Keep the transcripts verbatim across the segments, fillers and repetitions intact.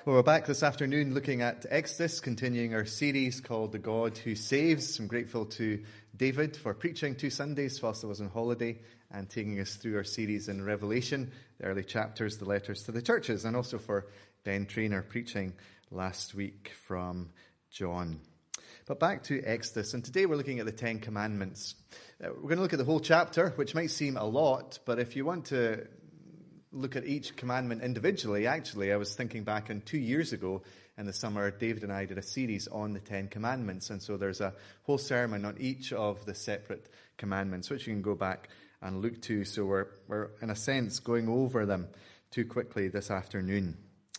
Well, we're back this afternoon looking at Exodus, continuing our series called The God Who Saves. I'm grateful to David for preaching two Sundays whilst I was on holiday and taking us through our series in Revelation, the early chapters, the letters to the churches, and also for Ben Traynor preaching last week from John. But back to Exodus, and today we're looking at the Ten Commandments. Uh, we're going to look at the whole chapter, which might seem a lot, but if you want to look at each commandment individually, actually, I was thinking back on two years ago in the summer, David and I did a series on the Ten Commandments, and so there's a whole sermon on each of the separate commandments, which you can go back and look to. So we're, we're in a sense, going over them too quickly this afternoon.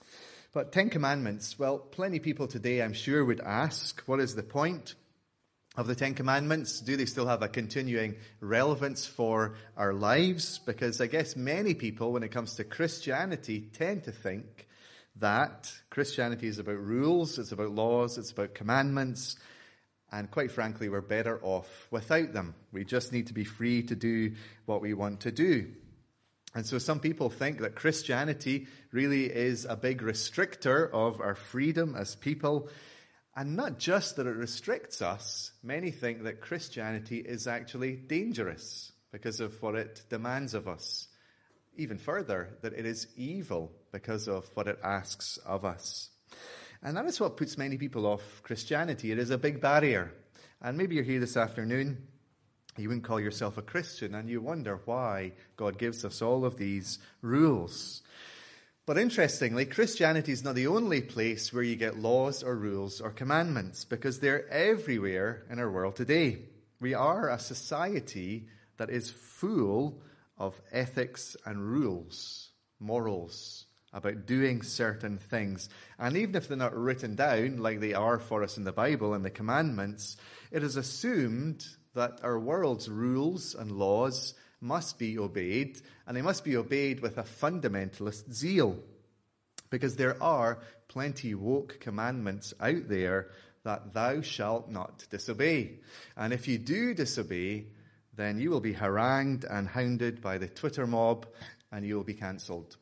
But Ten Commandments, well, plenty of people today, I'm sure, would ask, what is the point of the Ten Commandments? Do they still have a continuing relevance for our lives? Because I guess many people, when it comes to Christianity, tend to think that Christianity is about rules, it's about laws, it's about commandments, and quite frankly, we're better off without them. We just need to be free to do what we want to do. And so some people think that Christianity really is a big restrictor of our freedom as people. And not just that it restricts us, many think that Christianity is actually dangerous because of what it demands of us. Even further, that it is evil because of what it asks of us. And that is what puts many people off Christianity. It is a big barrier. And maybe you're here this afternoon, you wouldn't call yourself a Christian, and you wonder why God gives us all of these rules. But interestingly, Christianity is not the only place where you get laws or rules or commandments, because they're everywhere in our world today. We are a society that is full of ethics and rules, morals, about doing certain things. And even if they're not written down like they are for us in the Bible and the commandments, it is assumed that our world's rules and laws must be obeyed, and they must be obeyed with a fundamentalist zeal, because there are plenty woke commandments out there that thou shalt not disobey. And if you do disobey, then you will be harangued and hounded by the Twitter mob, and you will be cancelled.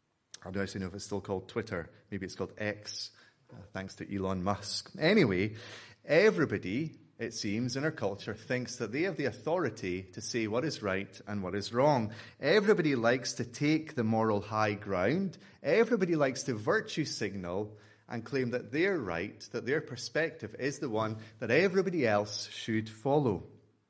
I don't actually know if it's still called Twitter. Maybe it's called X, uh, thanks to Elon Musk. Anyway, everybody, it seems, in our culture thinks that they have the authority to say what is right and what is wrong. Everybody likes to take the moral high ground. Everybody likes to virtue signal and claim that they're right, that their perspective is the one that everybody else should follow.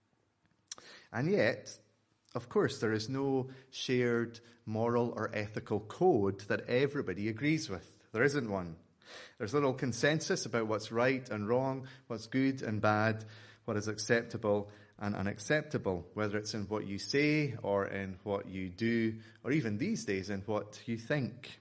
And yet, of course, there is no shared moral or ethical code that everybody agrees with. There isn't one. There's little consensus about what's right and wrong, what's good and bad, what is acceptable and unacceptable, whether it's in what you say or in what you do, or even these days in what you think.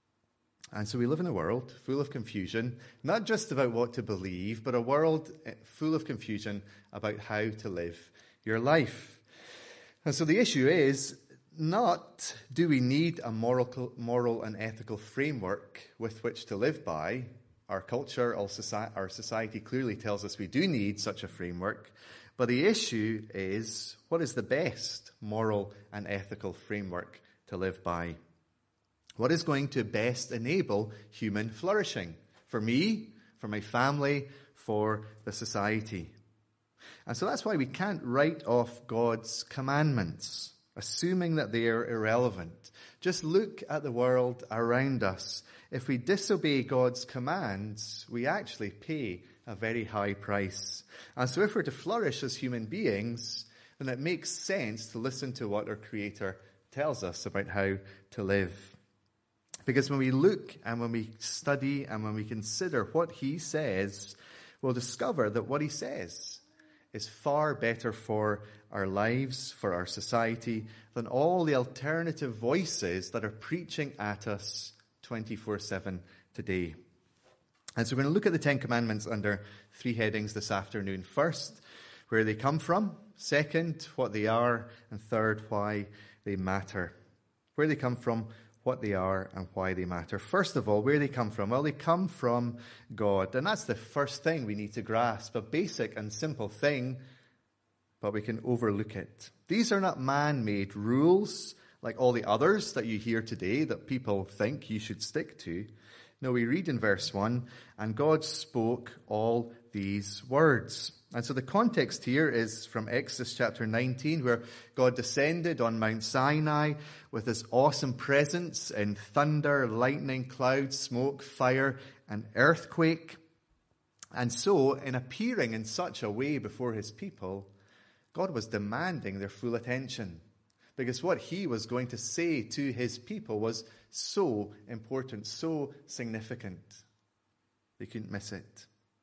And so we live in a world full of confusion, not just about what to believe, but a world full of confusion about how to live your life. And so the issue is not, do we need a moral, moral and ethical framework with which to live by? Our culture, our society clearly tells us we do need such a framework. But the issue is, what is the best moral and ethical framework to live by? What is going to best enable human flourishing? For me, for my family, for the society. And so that's why we can't write off God's commandments, assuming that they are irrelevant. Just look at the world around us. If we disobey God's commands, we actually pay a very high price. And so if we're to flourish as human beings, then it makes sense to listen to what our Creator tells us about how to live. Because when we look and when we study and when we consider what He says, we'll discover that what He says is far better for our lives, for our society, than all the alternative voices that are preaching at us twenty-four seven today. And so we're going to look at the Ten Commandments under three headings this afternoon. First, where they come from. Second, what they are. And third, why they matter. Where they come from, what they are, and why they matter. First of all, where they come from? Well, they come from God. And that's the first thing we need to grasp. A basic and simple thing, but we can overlook it. These are not man-made rules like all the others that you hear today that people think you should stick to. No, we read in verse one, and God spoke all these words. And so the context here is from Exodus chapter nineteen, where God descended on Mount Sinai with his awesome presence in thunder, lightning, clouds, smoke, fire, and earthquake. And so, in appearing in such a way before his people, God was demanding their full attention, because what he was going to say to his people was so important, so significant. They couldn't miss it.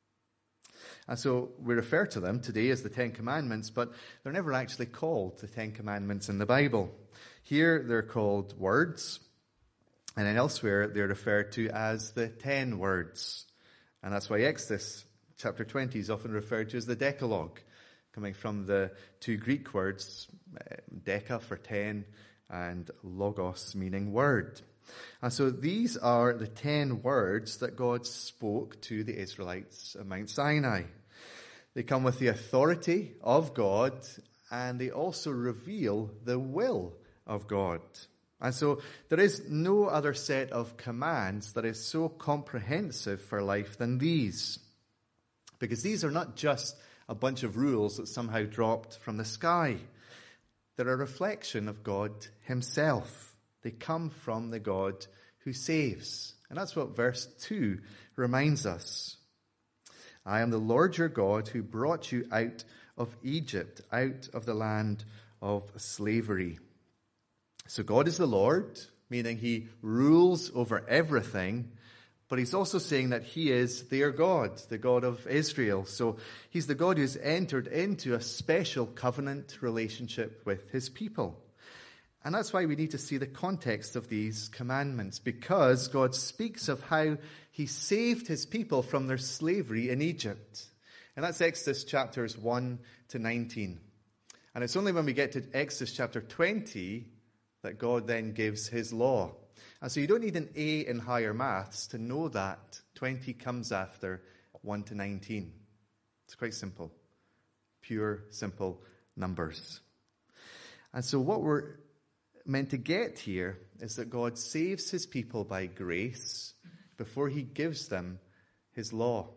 And so we refer to them today as the Ten Commandments, but they're never actually called the Ten Commandments in the Bible. Here they're called words, and then elsewhere they're referred to as the Ten Words. And that's why Exodus chapter twenty is often referred to as the Decalogue, coming from the two Greek words, deca for ten, and logos meaning word. And so these are the ten words that God spoke to the Israelites at Mount Sinai. They come with the authority of God, and they also reveal the will of God. And so there is no other set of commands that is so comprehensive for life than these. Because these are not just a bunch of rules that somehow dropped from the sky. They're a reflection of God himself. They come from the God who saves. And that's what verse two reminds us. I am the Lord your God who brought you out of Egypt, out of the land of slavery. So God is the Lord, meaning he rules over everything, but he's also saying that he is their God, the God of Israel. So he's the God who's entered into a special covenant relationship with his people. And that's why we need to see the context of these commandments, because God speaks of how he saved his people from their slavery in Egypt. And that's Exodus chapters one to nineteen. And it's only when we get to Exodus chapter twenty that God then gives his law. And so you don't need an A in higher maths to know that twenty comes after one to nineteen. It's quite simple. Pure, simple numbers. And so what we're meant to get here is that God saves his people by grace before he gives them his law.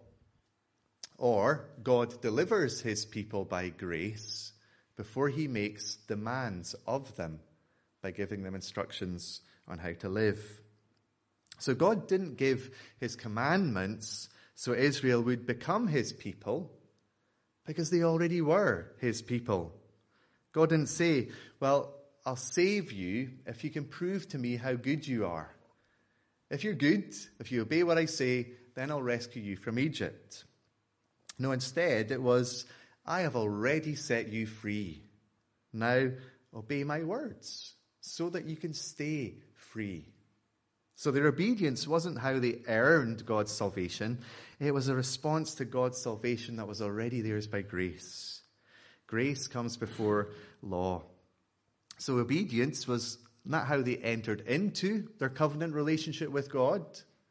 Or God delivers his people by grace before he makes demands of them by giving them instructions on how to live. So God didn't give his commandments so Israel would become his people, because they already were his people. God didn't say, well, I'll save you if you can prove to me how good you are. If you're good, if you obey what I say, then I'll rescue you from Egypt. No, instead it was, I have already set you free. Now obey my words so that you can stay free. So their obedience wasn't how they earned God's salvation. It was a response to God's salvation that was already theirs by grace. Grace comes before law. So obedience was not how they entered into their covenant relationship with God,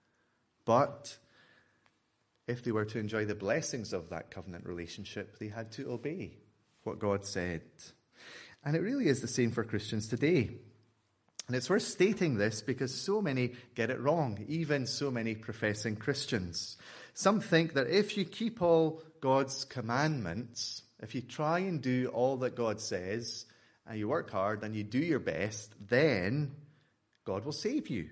but if they were to enjoy the blessings of that covenant relationship, they had to obey what God said. And it really is the same for Christians today. And it's worth stating this because so many get it wrong, even so many professing Christians. Some think that if you keep all God's commandments, if you try and do all that God says, and you work hard and you do your best, then God will save you.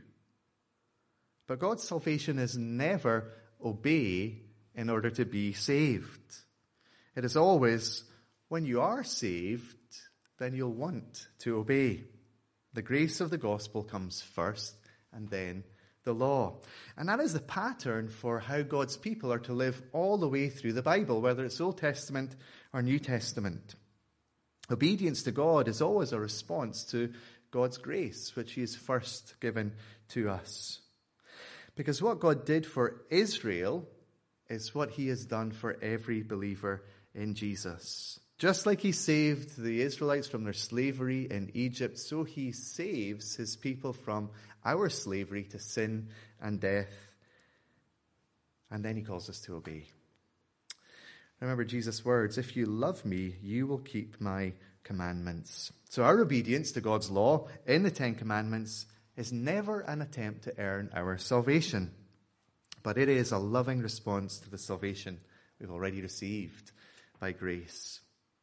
But God's salvation is never obey in order to be saved. It is always, when you are saved, then you'll want to obey. The grace of the gospel comes first, and then the law. And that is the pattern for how God's people are to live all the way through the Bible, whether it's Old Testament or New Testament. Obedience to God is always a response to God's grace, which he has first given to us. Because what God did for Israel is what he has done for every believer in Jesus. Just like he saved the Israelites from their slavery in Egypt, so he saves his people from our slavery to sin and death. And then he calls us to obey. Remember Jesus' words, if you love me, you will keep my commandments. So our obedience to God's law in the Ten Commandments is never an attempt to earn our salvation. but it is a loving response to the salvation we've already received by grace.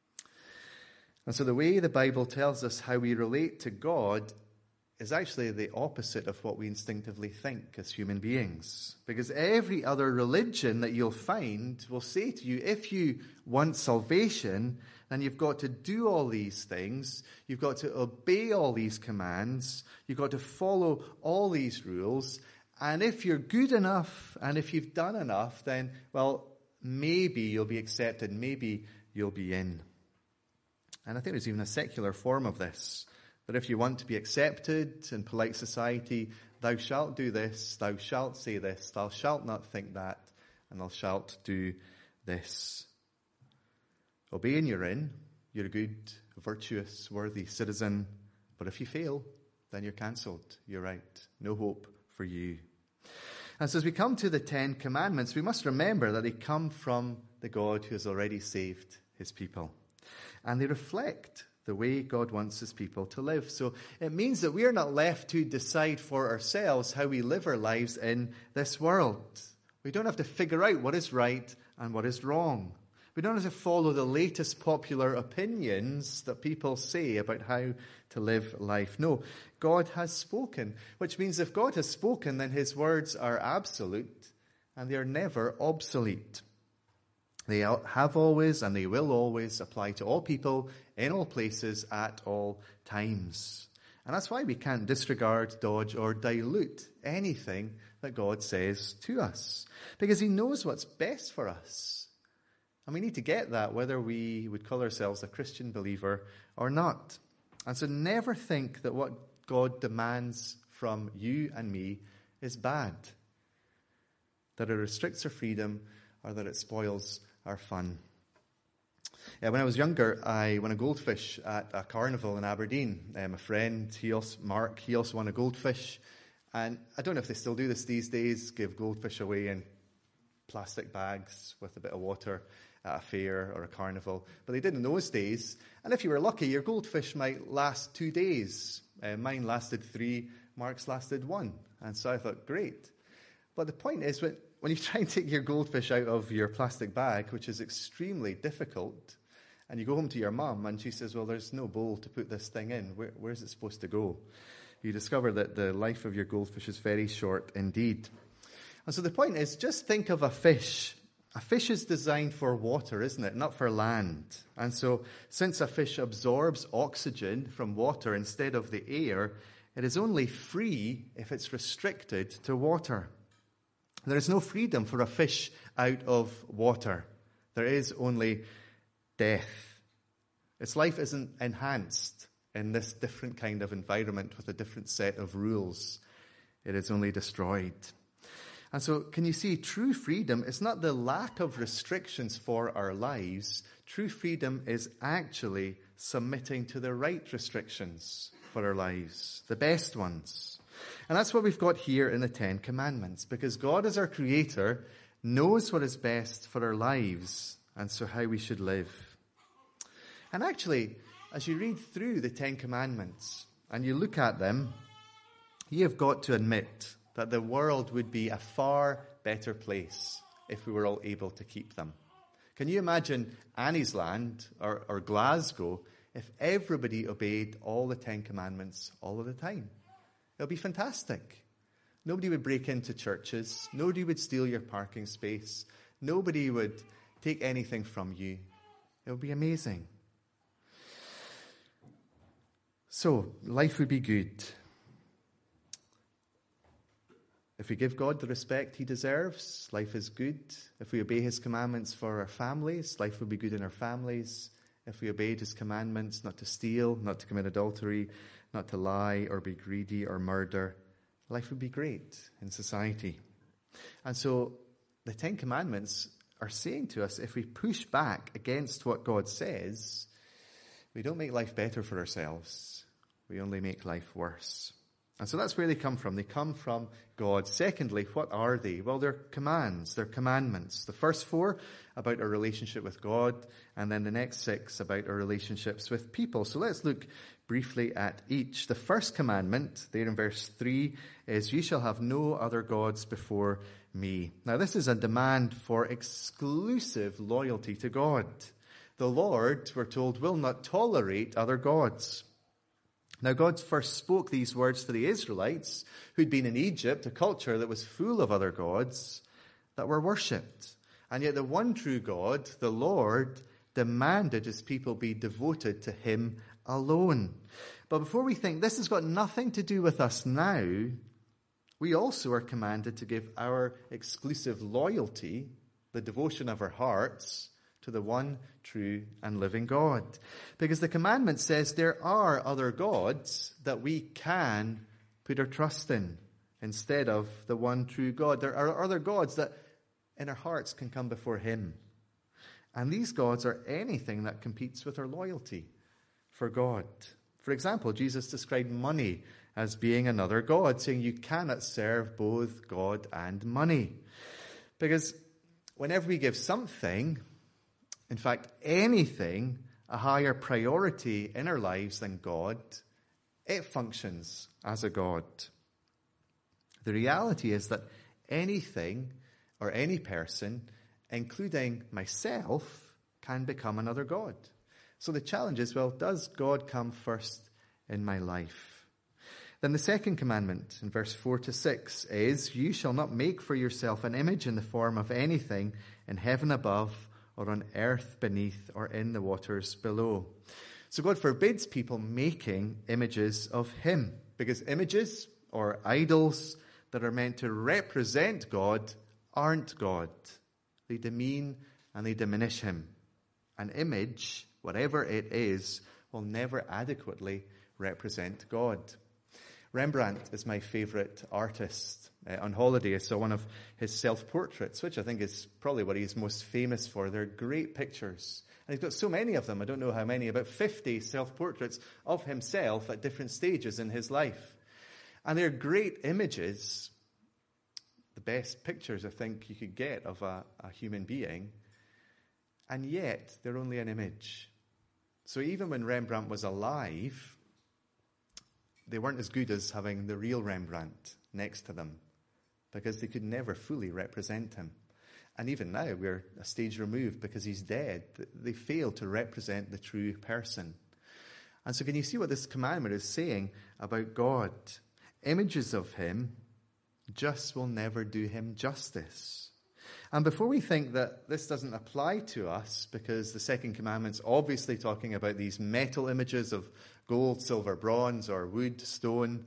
And so the way the Bible tells us how we relate to God is actually the opposite of what we instinctively think as human beings. Because every other religion that you'll find will say to you, if you want salvation, then you've got to do all these things. You've got to obey all these commands. You've got to follow all these rules. And if you're good enough, and if you've done enough, then, well, maybe you'll be accepted. Maybe you'll be in. And I think there's even a secular form of this. That if you want to be accepted in polite society, thou shalt do this, thou shalt say this, thou shalt not think that, and thou shalt do this. Obey and you're in. You're a good, virtuous, worthy citizen. But if you fail, then you're cancelled. You're out. No hope for you. And so as we come to the Ten Commandments, we must remember that they come from the God who has already saved his people. And they reflect the way God wants his people to live. So it means that we are not left to decide for ourselves how we live our lives in this world. We don't have to figure out what is right and what is wrong. We don't have to follow the latest popular opinions that people say about how to live life. No, God has spoken, which means if God has spoken, then his words are absolute and they are never obsolete. They have always and they will always apply to all people, in all places, at all times. And that's why we can't disregard, dodge, or dilute anything that God says to us. Because he knows what's best for us. And we need to get that whether we would call ourselves a Christian believer or not. And so never think that what God demands from you and me is bad. That it restricts our freedom or that it spoils our fun. Yeah, when I was younger, I won a goldfish at a carnival in Aberdeen. Um, a friend, he also, Mark, he also won a goldfish. And I don't know if they still do this these days, give goldfish away in plastic bags with a bit of water at a fair or a carnival. But they did in those days. And if you were lucky, your goldfish might last two days. Uh, mine lasted three, Mark's lasted one. And so I thought, great. But the point is, when When you try and take your goldfish out of your plastic bag, which is extremely difficult, and you go home to your mum and she says, well, there's no bowl to put this thing in. Where, where's it supposed to go? You discover that the life of your goldfish is very short indeed. And so the point is, just think of a fish. A fish is designed for water, isn't it? Not for land. And so since a fish absorbs oxygen from water instead of the air, it is only free if it's restricted to water. There is no freedom for a fish out of water. There is only death. Its life isn't enhanced in this different kind of environment with a different set of rules. It is only destroyed. And so, can you see, true freedom is not the lack of restrictions for our lives. True freedom is actually submitting to the right restrictions for our lives, the best ones. And that's what we've got here in the Ten Commandments, because God as our Creator knows what is best for our lives and so how we should live. And actually, as you read through the Ten Commandments and you look at them, you have got to admit that the world would be a far better place if we were all able to keep them. Can you imagine Annie's Land or, or Glasgow if everybody obeyed all the Ten Commandments all of the time? It would be fantastic. Nobody would break into churches. Nobody would steal your parking space. Nobody would take anything from you. It would be amazing. So, life would be good. If we give God the respect he deserves, life is good. If we obey his commandments for our families, life will be good in our families. If we obeyed his commandments not to steal, not to commit adultery, not to lie or be greedy or murder, life would be great in society. And so the Ten Commandments are saying to us, if we push back against what God says, we don't make life better for ourselves. We only make life worse. And so that's where they come from. They come from God. Secondly, what are they? Well, they're commands, they're commandments. The first four about our relationship with God, and then the next six about our relationships with people. So let's look briefly at each. The first commandment, there in verse three, is, you shall have no other gods before me. Now, this is a demand for exclusive loyalty to God. The Lord, we're told, will not tolerate other gods. Now, God first spoke these words to the Israelites, who'd been in Egypt, a culture that was full of other gods that were worshipped. And yet the one true God, the Lord, demanded his people be devoted to him alone. But before we think this has got nothing to do with us now, we also are commanded to give our exclusive loyalty, the devotion of our hearts, to the one true and living God. Because the commandment says there are other gods that we can put our trust in instead of the one true God. There are other gods that in our hearts can come before him. And these gods are anything that competes with our loyalty for God. For example, Jesus described money as being another god, saying you cannot serve both God and money. Because whenever we give something, in fact, anything, a higher priority in our lives than God, it functions as a god. The reality is that anything or any person, including myself, can become another god. So the challenge is, well, does God come first in my life? Then the second commandment in verse four to six is, you shall not make for yourself an image in the form of anything in heaven above or on earth beneath or in the waters below. So God forbids people making images of him, because images or idols that are meant to represent God aren't God. They demean and they diminish him. An image, whatever it is, will never adequately represent God. Rembrandt is my favourite artist. Uh, on holiday, I saw one of his self-portraits, which I think is probably what he's most famous for. They're great pictures. And he's got so many of them. I don't know how many, about fifty self-portraits of himself at different stages in his life. And they're great images, the best pictures I think you could get of a, a human being. And yet, they're only an image. So even when Rembrandt was alive, they weren't as good as having the real Rembrandt next to them, because they could never fully represent him. And even now, we're a stage removed because he's dead. They fail to represent the true person. And so can you see what this commandment is saying about God? Images of him just will never do him justice. And before we think that this doesn't apply to us, because the second commandment's obviously talking about these metal images of gold, silver, bronze, or wood, stone,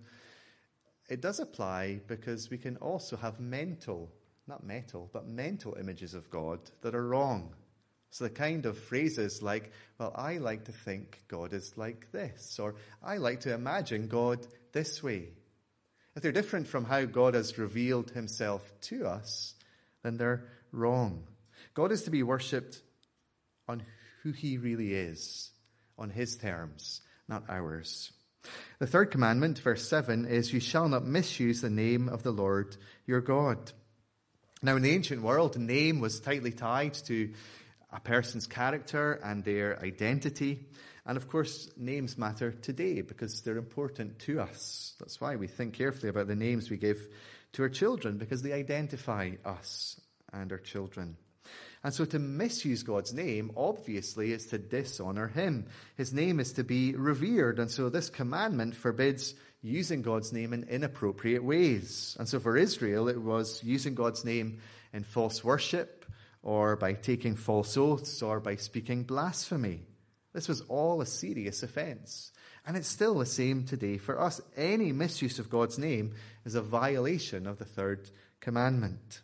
it does apply because we can also have mental, not metal, but mental images of God that are wrong. So the kind of phrases like, well, I like to think God is like this, or I like to imagine God this way. If they're different from how God has revealed himself to us, then they're wrong. God is to be worshipped on who he really is, on his terms, not ours. The third commandment, verse seven, is you shall not misuse the name of the Lord your God. Now, in the ancient world, a name was tightly tied to a person's character and their identity. And of course, names matter today because they're important to us. That's why we think carefully about the names we give to our children, because they identify us and our children. And so to misuse God's name, obviously, is to dishonor him. His name is to be revered. And so this commandment forbids using God's name in inappropriate ways. And so for Israel, it was using God's name in false worship, or by taking false oaths, or by speaking blasphemy. This was all a serious offense. And it's still the same today for us. Any misuse of God's name is a violation of the third commandment.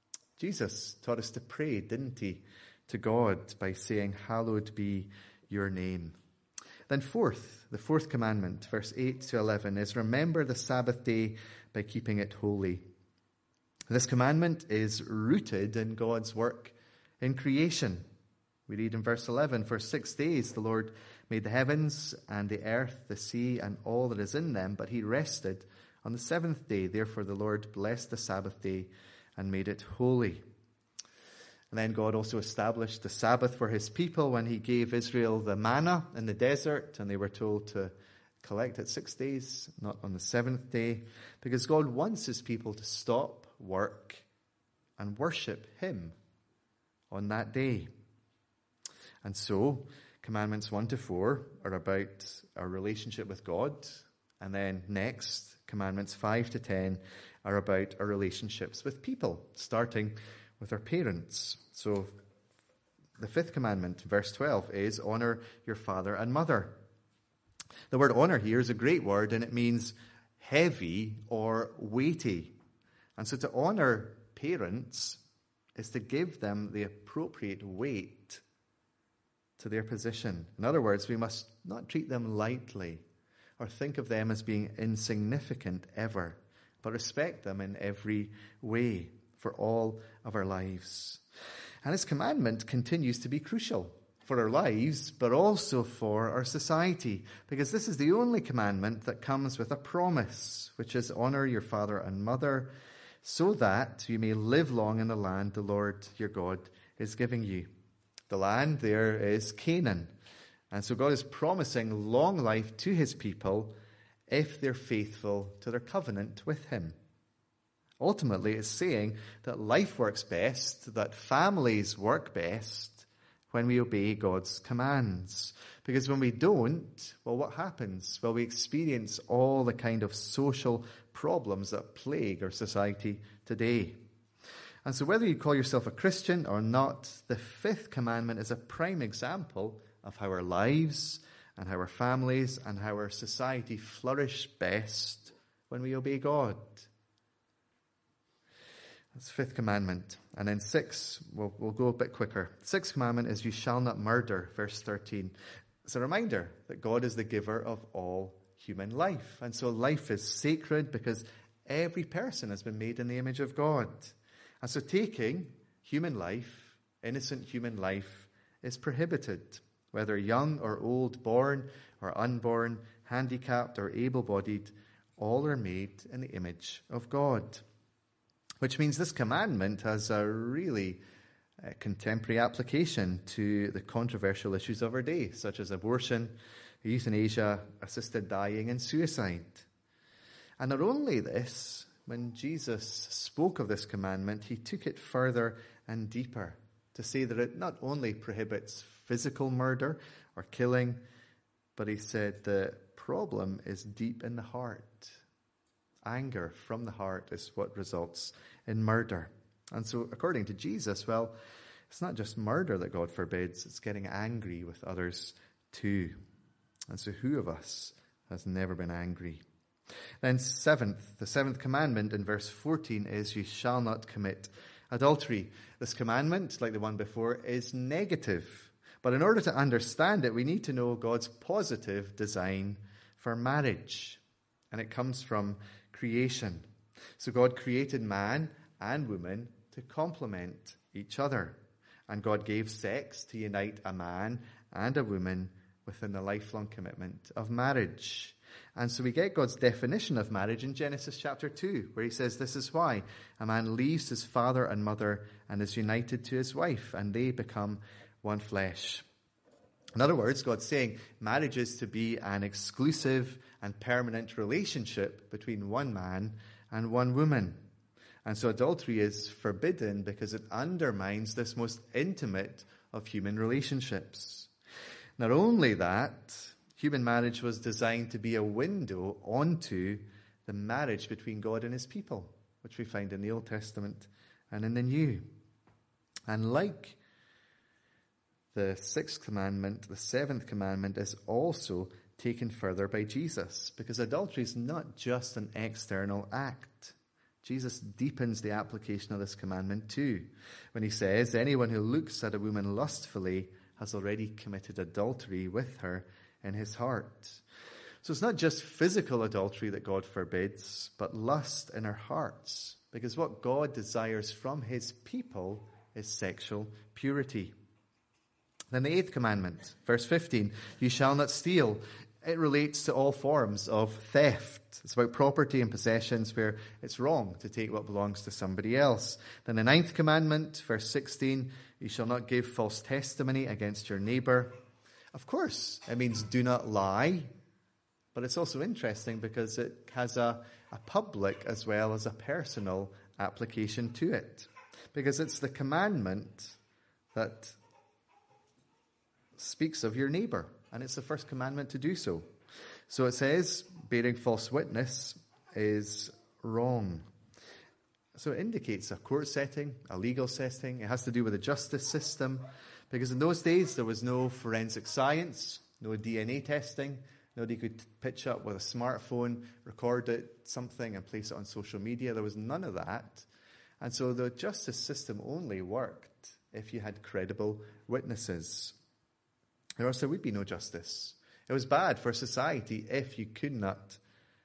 Jesus taught us to pray, didn't he, to God by saying, hallowed be your name. Then fourth, the fourth commandment, verse eight to eleven, is remember the Sabbath day by keeping it holy. This commandment is rooted in God's work in creation. We read in verse eleven, for six days the Lord made the heavens and the earth, the sea, and all that is in them, but he rested on the seventh day. Therefore the Lord blessed the Sabbath day and made it holy. And then God also established the Sabbath for his people when he gave Israel the manna in the desert, and they were told to collect it six days, not on the seventh day, because God wants his people to stop work and worship him on that day. And so, commandments one to four are about our relationship with God. And then next, commandments five to ten are about our relationships with people, starting with our parents. So, the fifth commandment, verse twelve, is honor your father and mother. The word honor here is a great word, and it means heavy or weighty. And so to honor parents is to give them the appropriate weight to their position. In other words, we must not treat them lightly or think of them as being insignificant ever, but respect them in every way for all of our lives. And his commandment continues to be crucial for our lives, but also for our society, because this is the only commandment that comes with a promise, which is honor your father and mother, so that you may live long in the land the Lord your God is giving you. The land there is Canaan. And so God is promising long life to his people if they're faithful to their covenant with him. Ultimately, it's saying that life works best, that families work best when we obey God's commands. Because when we don't, well, what happens? Well, we experience all the kind of social problems that plague our society today. And so whether you call yourself a Christian or not, the fifth commandment is a prime example of how our lives and how our families and how our society flourish best when we obey God. That's the fifth commandment. And then six, we'll, we'll go a bit quicker. Sixth commandment is you shall not murder, verse thirteen. It's a reminder that God is the giver of all human life. And so life is sacred because every person has been made in the image of God. And so taking human life, innocent human life, is prohibited. Whether young or old, born or unborn, handicapped or able-bodied, all are made in the image of God. Which means this commandment has a really uh, contemporary application to the controversial issues of our day, such as abortion, euthanasia, assisted dying, and suicide. And not only this, when Jesus spoke of this commandment, he took it further and deeper to say that it not only prohibits physical murder or killing, but he said the problem is deep in the heart. Anger from the heart is what results in murder. And so according to Jesus, well, it's not just murder that God forbids, it's getting angry with others too. And so who of us has never been angry? Then seventh, the seventh commandment in verse fourteen is you shall not commit adultery. This commandment, like the one before, is negative. But in order to understand it, we need to know God's positive design for marriage. And it comes from creation. So God created man and woman to complement each other. And God gave sex to unite a man and a woman within the lifelong commitment of marriage. And so we get God's definition of marriage in Genesis chapter two, where he says this is why a man leaves his father and mother and is united to his wife, and they become one flesh. In other words, God's saying marriage is to be an exclusive and permanent relationship between one man and one woman. And so adultery is forbidden because it undermines this most intimate of human relationships. Not only that, human marriage was designed to be a window onto the marriage between God and his people, which we find in the Old Testament and in the New. And like the sixth commandment, the seventh commandment is also taken further by Jesus, because adultery is not just an external act. Jesus deepens the application of this commandment too, when he says, anyone who looks at a woman lustfully has already committed adultery with her in his heart. So it's not just physical adultery that God forbids, but lust in our hearts, because what God desires from his people is sexual purity. Then the eighth commandment, verse fifteen, you shall not steal. It relates to all forms of theft. It's about property and possessions where it's wrong to take what belongs to somebody else. Then the ninth commandment, verse sixteen, you shall not give false testimony against your neighbor. Of course, it means do not lie, but it's also interesting because it has a, a public as well as a personal application to it. because it's the commandment that speaks of your neighbor, and it's the first commandment to do so. So it says bearing false witness is wrong. So it indicates a court setting, a legal setting. It has to do with the justice system, because in those days there was no forensic science, no D N A testing. Nobody could pitch up with a smartphone, record it, something, and place it on social media. There was none of that. And so the justice system only worked if you had credible witnesses. Or else there would be no justice. It was bad for society if you could not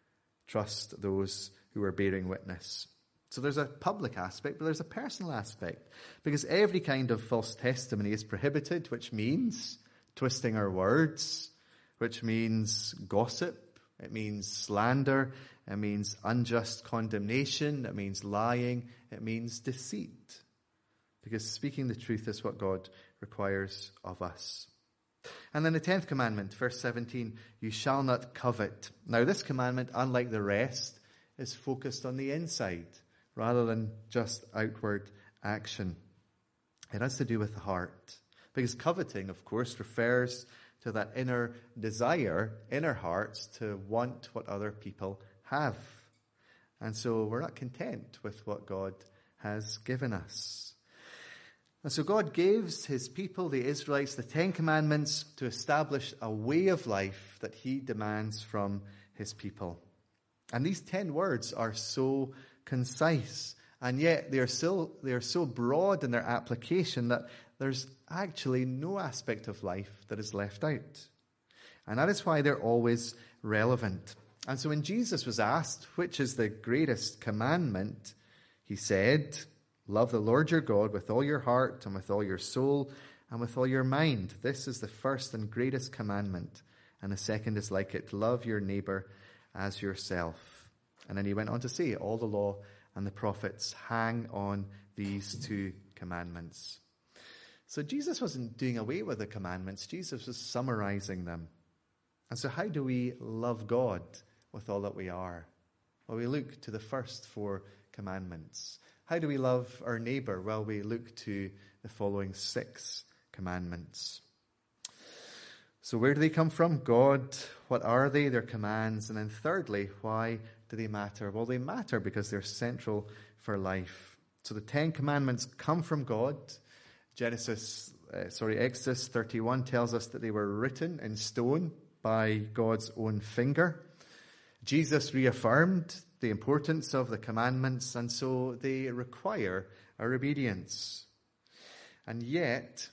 trust those who were bearing witness. So there's a public aspect, but there's a personal aspect. Because every kind of false testimony is prohibited, which means twisting our words, which means gossip, it means slander, it means unjust condemnation, it means lying, it means deceit. Because speaking the truth is what God requires of us. And then the tenth commandment, verse seventeen, you shall not covet. Now this commandment, unlike the rest, is focused on the inside rather than just outward action. It has to do with the heart. Because coveting, of course, refers to that inner desire in our hearts to want what other people have. And so we're not content with what God has given us. And so God gives his people, the Israelites, the Ten Commandments to establish a way of life that he demands from his people. And these ten words are so concise, and yet they are still they are so broad in their application that there's actually no aspect of life that is left out. And that is why they're always relevant. And so when Jesus was asked, which is the greatest commandment, he said, love the Lord your God with all your heart and with all your soul and with all your mind. This is the first and greatest commandment. And the second is like it, love your neighbor as yourself. And then he went on to say, all the law and the prophets hang on these two commandments. So Jesus wasn't doing away with the commandments. Jesus was summarizing them. And so how do we love God with all that we are? Well, we look to the first four commandments. How do we love our neighbor? Well, we look to the following six commandments. So where do they come from? God. What are they? Their commands. And then thirdly, why do they matter? Well, they matter because they're central for life. So the Ten Commandments come from God. Genesis, uh, sorry, Exodus thirty-one tells us that they were written in stone by God's own finger. Jesus reaffirmed the importance of the commandments, and so they require our obedience. And yet,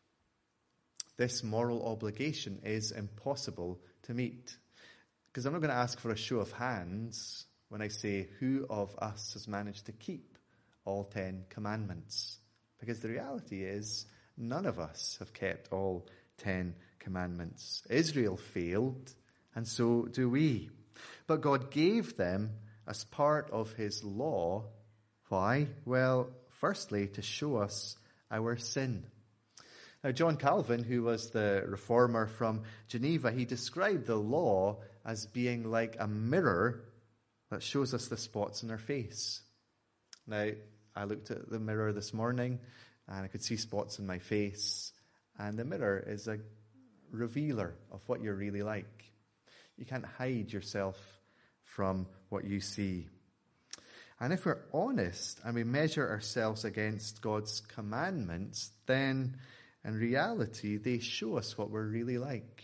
this moral obligation is impossible to meet. Because I'm not going to ask for a show of hands when I say, who of us has managed to keep all ten commandments? Because the reality is, none of us have kept all ten commandments. Israel failed, and so do we. But God gave them as part of his law. Why? Well, firstly, to show us our sin. Now, John Calvin, who was the reformer from Geneva, he described the law as being like a mirror that shows us the spots in our face. Now, I looked at the mirror this morning and I could see spots in my face. And the mirror is a revealer of what you're really like. You can't hide yourself from what you see. And if we're honest and we measure ourselves against God's commandments, then in reality, they show us what we're really like.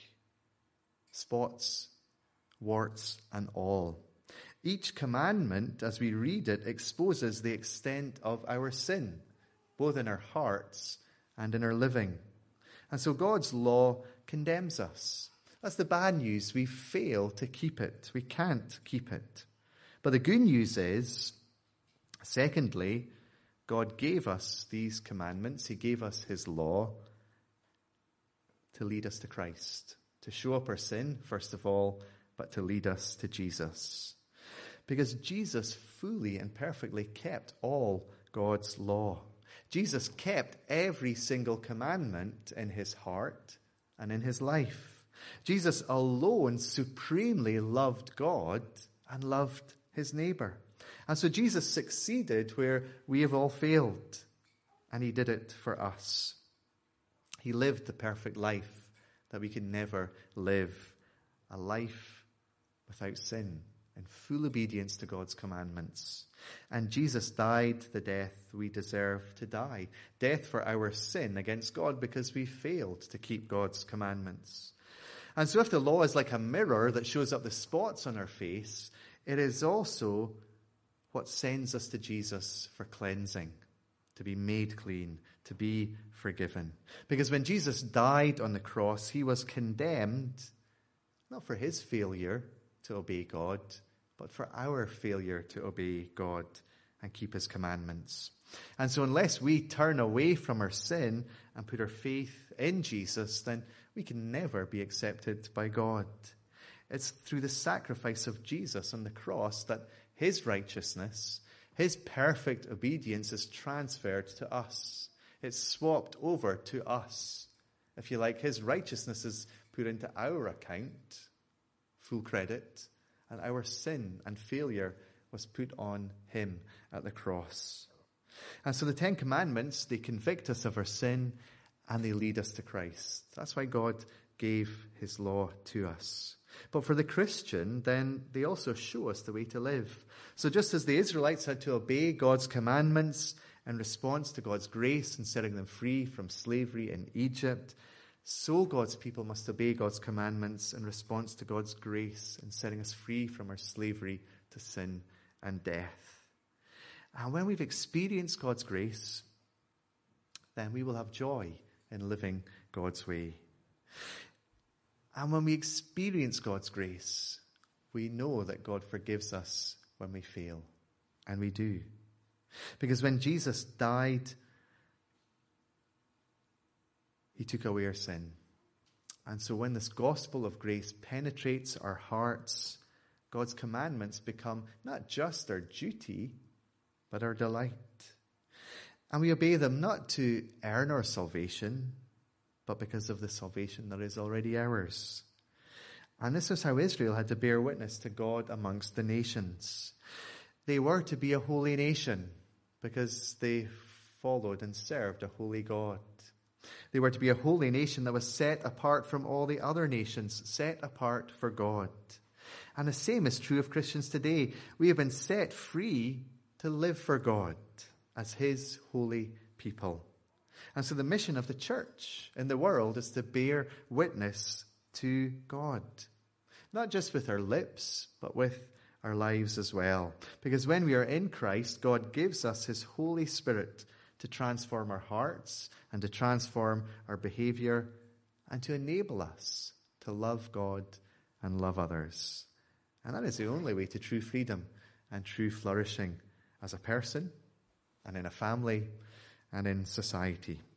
Spots, warts, and all. Each commandment, as we read it, exposes the extent of our sin, both in our hearts and in our living. And so God's law condemns us. That's the bad news. We fail to keep it. We can't keep it. But the good news is, secondly, God gave us these commandments. He gave us his law to lead us to Christ, to show up our sin, first of all, but to lead us to Jesus. Because Jesus fully and perfectly kept all God's law. Jesus kept every single commandment in his heart and in his life. Jesus alone supremely loved God and loved his neighbor. And so Jesus succeeded where we have all failed. and he did it for us. He lived the perfect life that we can never live, a life without sin, in full obedience to God's commandments. And Jesus died the death we deserve to die, death for our sin against God because we failed to keep God's commandments. And so if the law is like a mirror that shows up the spots on our face, it is also what sends us to Jesus for cleansing, to be made clean, to be forgiven. Because when Jesus died on the cross, he was condemned, not for his failure to obey God, but for our failure to obey God and keep his commandments. And so unless we turn away from our sin and put our faith in Jesus, then we can never be accepted by God. It's through the sacrifice of Jesus on the cross that his righteousness, his perfect obedience is transferred to us. It's swapped over to us. If you like, his righteousness is put into our account, full credit, and our sin and failure was put on him at the cross. And so the Ten Commandments, they convict us of our sin and they lead us to Christ. That's why God gave his law to us. But for the Christian, then, they also show us the way to live. So just as the Israelites had to obey God's commandments in response to God's grace in setting them free from slavery in Egypt, so God's people must obey God's commandments in response to God's grace in setting us free from our slavery to sin and death. And when we've experienced God's grace, then we will have joy in living God's way. And when we experience God's grace, we know that God forgives us when we fail. And we do. Because when Jesus died, he took away our sin. And so when this gospel of grace penetrates our hearts, God's commandments become not just our duty, but our delight. And we obey them not to earn our salvation, but because of the salvation that is already ours. And this is how Israel had to bear witness to God amongst the nations. They were to be a holy nation because they followed and served a holy God. They were to be a holy nation that was set apart from all the other nations, set apart for God. And the same is true of Christians today. We have been set free to live for God as his holy people. And so the mission of the church in the world is to bear witness to God. Not just with our lips, but with our lives as well. Because when we are in Christ, God gives us his Holy Spirit to transform our hearts and to transform our behavior and to enable us to love God and love others. And that is the only way to true freedom and true flourishing as a person and in a family and in society.